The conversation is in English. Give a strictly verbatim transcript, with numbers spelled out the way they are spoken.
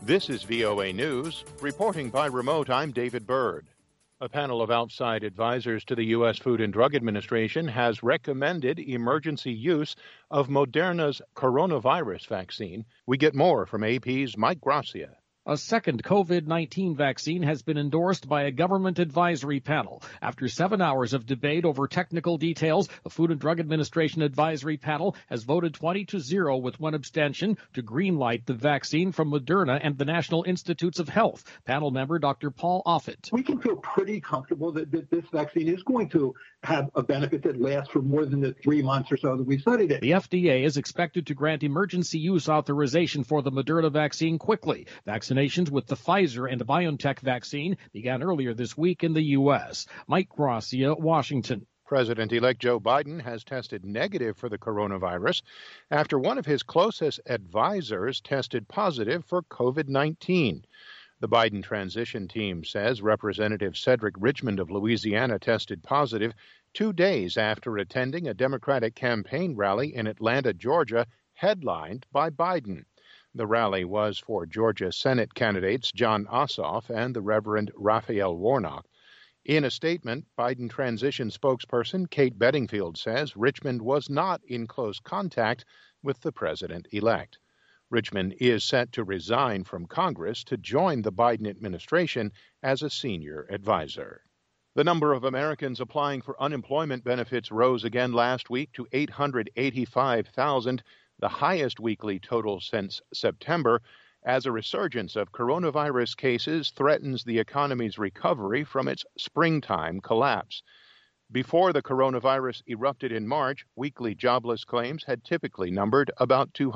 This is V O A News. Reporting by remote, I'm David Byrd. A panel of outside advisors to the U S Food and Drug Administration has recommended emergency use of Moderna's coronavirus vaccine. We get more from A P's Mike Gracia. A second COVID nineteen vaccine has been endorsed by a government advisory panel. After seven hours of debate over technical details, the Food and Drug Administration advisory panel has voted twenty to zero with one abstention to greenlight the vaccine from Moderna and the National Institutes of Health. Panel member Doctor Paul Offit. We can feel pretty comfortable that, that this vaccine is going to have a benefit that lasts for more than the three months or so that we studied it. The F D A is expected to grant emergency use authorization for the Moderna vaccine quickly. Vaccinations with the Pfizer and BioNTech vaccine began earlier this week in the U S. Mike Gracia, Washington. President-elect Joe Biden has tested negative for the coronavirus after one of his closest advisors tested positive for COVID nineteen. The Biden transition team says Representative Cedric Richmond of Louisiana tested positive two days after attending a Democratic campaign rally in Atlanta, Georgia, headlined by Biden. The rally was for Georgia Senate candidates Jon Ossoff and the Reverend Raphael Warnock. In a statement, Biden transition spokesperson Kate Bedingfield says Richmond was not in close contact with the president-elect. Richmond is set to resign from Congress to join the Biden administration as a senior advisor. The number of Americans applying for unemployment benefits rose again last week to eight hundred eighty-five thousand, the highest weekly total since September, as a resurgence of coronavirus cases threatens the economy's recovery from its springtime collapse. Before the coronavirus erupted in March, weekly jobless claims had typically numbered about two